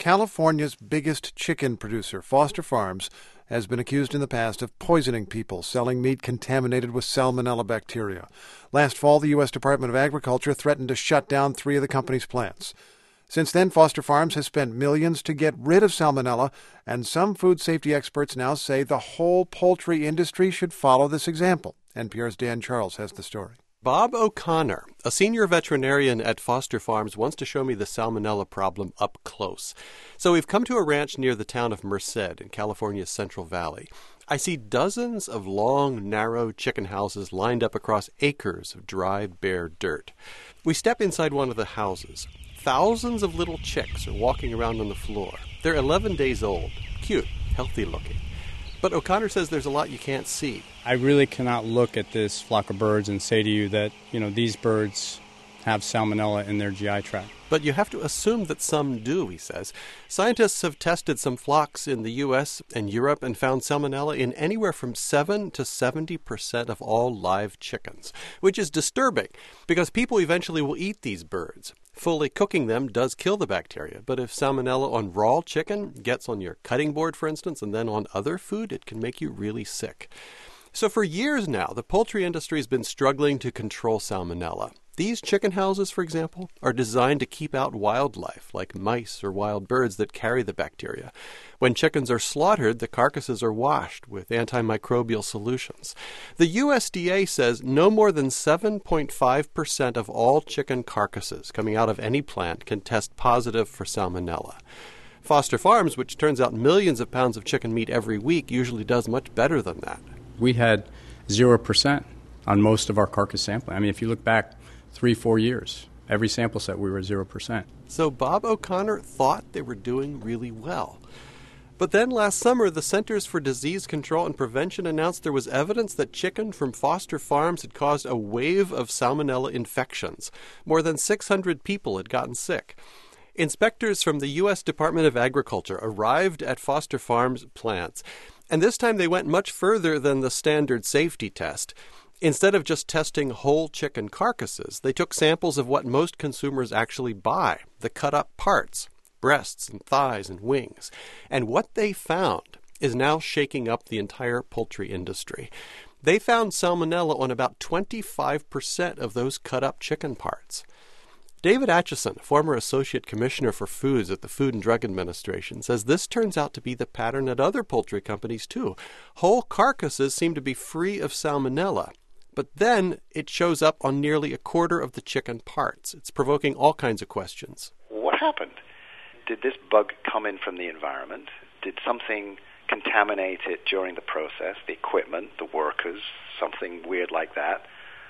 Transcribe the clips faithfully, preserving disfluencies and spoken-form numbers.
California's biggest chicken producer, Foster Farms, has been accused in the past of poisoning people, selling meat contaminated with salmonella bacteria. Last fall, the U S Department of Agriculture threatened to shut down three of the company's plants. Since then, Foster Farms has spent millions to get rid of salmonella, and some food safety experts now say the whole poultry industry should follow this example. N P R's Dan Charles has the story. Bob O'Connor, a senior veterinarian at Foster Farms, wants to show me the salmonella problem up close. So we've come to a ranch near the town of Merced in California's Central Valley. I see dozens of long, narrow chicken houses lined up across acres of dry, bare dirt. We step inside one of the houses. Thousands of little chicks are walking around on the floor. They're eleven days old, cute, healthy looking. But O'Connor says there's a lot you can't see. I really cannot look at this flock of birds and say to you that, you know, these birds have salmonella in their G I tract. But you have to assume that some do, he says. Scientists have tested some flocks in the U S and Europe and found salmonella in anywhere from seven to seventy percent of all live chickens, which is disturbing because people eventually will eat these birds. Fully cooking them does kill the bacteria, but if salmonella on raw chicken gets on your cutting board, for instance, and then on other food, it can make you really sick. So for years now, the poultry industry has been struggling to control salmonella. These chicken houses, for example, are designed to keep out wildlife, like mice or wild birds that carry the bacteria. When chickens are slaughtered, the carcasses are washed with antimicrobial solutions. The U S D A says no more than seven point five percent of all chicken carcasses coming out of any plant can test positive for salmonella. Foster Farms, which turns out millions of pounds of chicken meat every week, usually does much better than that. We had zero percent on most of our carcass sampling. I mean, if you look back three, four years, every sample set we were zero percent. So Bob O'Connor thought they were doing really well. But then last summer, the Centers for Disease Control and Prevention announced there was evidence that chicken from Foster Farms had caused a wave of salmonella infections. More than six hundred people had gotten sick. Inspectors from the U S Department of Agriculture arrived at Foster Farms plants, and this time they went much further than the standard safety test. Instead of just testing whole chicken carcasses, they took samples of what most consumers actually buy, the cut-up parts, breasts and thighs and wings. And what they found is now shaking up the entire poultry industry. They found salmonella on about twenty-five percent of those cut-up chicken parts. David Acheson, former Associate Commissioner for Foods at the Food and Drug Administration, says this turns out to be the pattern at other poultry companies, too. Whole carcasses seem to be free of salmonella, but then it shows up on nearly a quarter of the chicken parts. It's provoking all kinds of questions. What happened? Did this bug come in from the environment? Did something contaminate it during the process, the equipment, the workers, something weird like that?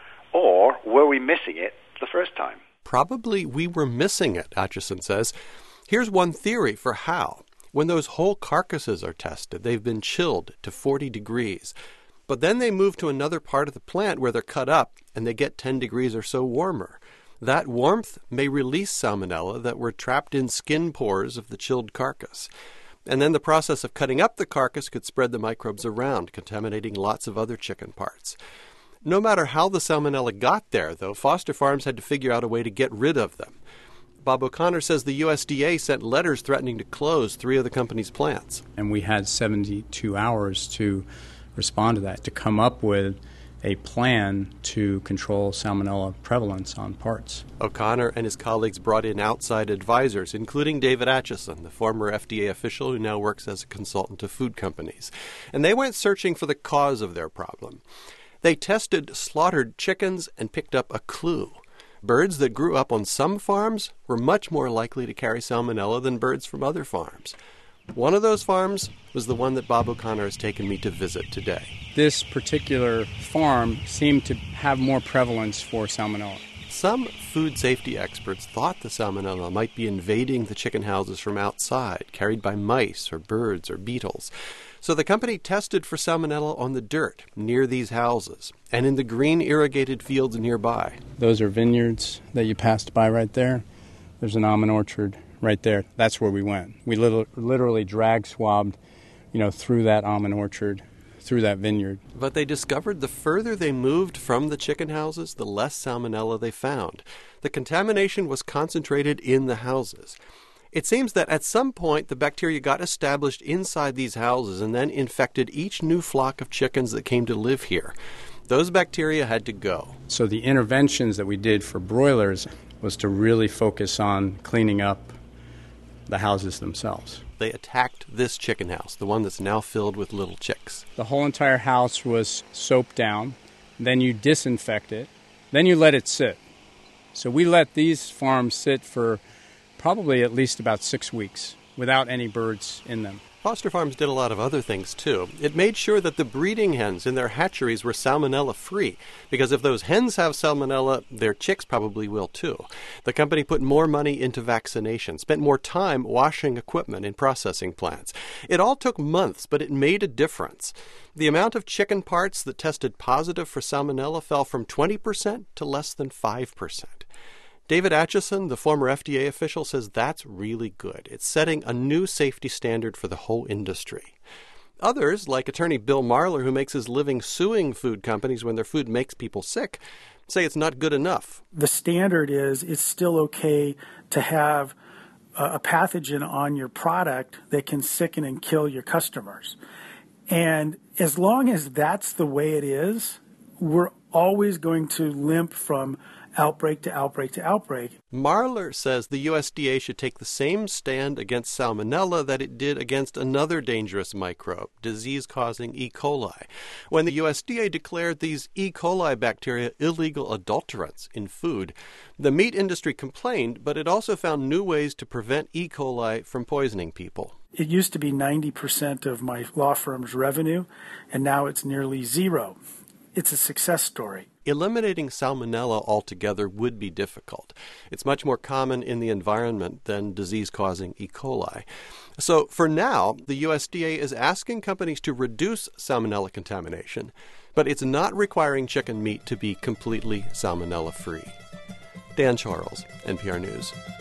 Or were we missing it the first time? Probably we were missing it, Acheson says. Here's one theory for how. When those whole carcasses are tested, they've been chilled to forty degrees. But then they move to another part of the plant where they're cut up, and they get ten degrees or so warmer. That warmth may release salmonella that were trapped in skin pores of the chilled carcass. And then the process of cutting up the carcass could spread the microbes around, contaminating lots of other chicken parts. No matter how the salmonella got there, though, Foster Farms had to figure out a way to get rid of them. Bob O'Connor says the U S D A sent letters threatening to close three of the company's plants. And we had seventy-two hours to respond to that, to come up with a plan to control salmonella prevalence on parts. O'Connor and his colleagues brought in outside advisors, including David Acheson, the former F D A official who now works as a consultant to food companies. And they went searching for the cause of their problem. They tested slaughtered chickens and picked up a clue. Birds that grew up on some farms were much more likely to carry salmonella than birds from other farms. One of those farms was the one that Bob O'Connor has taken me to visit today. This particular farm seemed to have more prevalence for salmonella. Some food safety experts thought the salmonella might be invading the chicken houses from outside, carried by mice or birds or beetles. So the company tested for salmonella on the dirt near these houses and in the green irrigated fields nearby. Those are vineyards that you passed by right there. There's an almond orchard right there. That's where we went. We literally drag swabbed, you know, through that almond orchard, through that vineyard. But they discovered the further they moved from the chicken houses, the less salmonella they found. The contamination was concentrated in the houses. It seems that at some point the bacteria got established inside these houses and then infected each new flock of chickens that came to live here. Those bacteria had to go. So the interventions that we did for broilers was to really focus on cleaning up the houses themselves. They attacked this chicken house, the one that's now filled with little chicks. The whole entire house was soaped down. Then you disinfect it. Then you let it sit. So we let these farms sit for probably at least about six weeks without any birds in them. Foster Farms did a lot of other things, too. It made sure that the breeding hens in their hatcheries were salmonella-free, because if those hens have salmonella, their chicks probably will, too. The company put more money into vaccination, spent more time washing equipment in processing plants. It all took months, but it made a difference. The amount of chicken parts that tested positive for salmonella fell from twenty percent to less than five percent. David Acheson, the former F D A official, says that's really good. It's setting a new safety standard for the whole industry. Others, like attorney Bill Marler, who makes his living suing food companies when their food makes people sick, say it's not good enough. The standard is it's still okay to have a pathogen on your product that can sicken and kill your customers. And as long as that's the way it is, we're always going to limp from outbreak to outbreak to outbreak. Marler says the U S D A should take the same stand against salmonella that it did against another dangerous microbe, disease-causing E. coli. When the U S D A declared these E. coli bacteria illegal adulterants in food, the meat industry complained, but it also found new ways to prevent E. coli from poisoning people. It used to be ninety percent of my law firm's revenue, and now it's nearly zero. It's a success story. Eliminating salmonella altogether would be difficult. It's much more common in the environment than disease-causing E. coli. So for now, the U S D A is asking companies to reduce salmonella contamination, but it's not requiring chicken meat to be completely salmonella-free. Dan Charles, N P R News.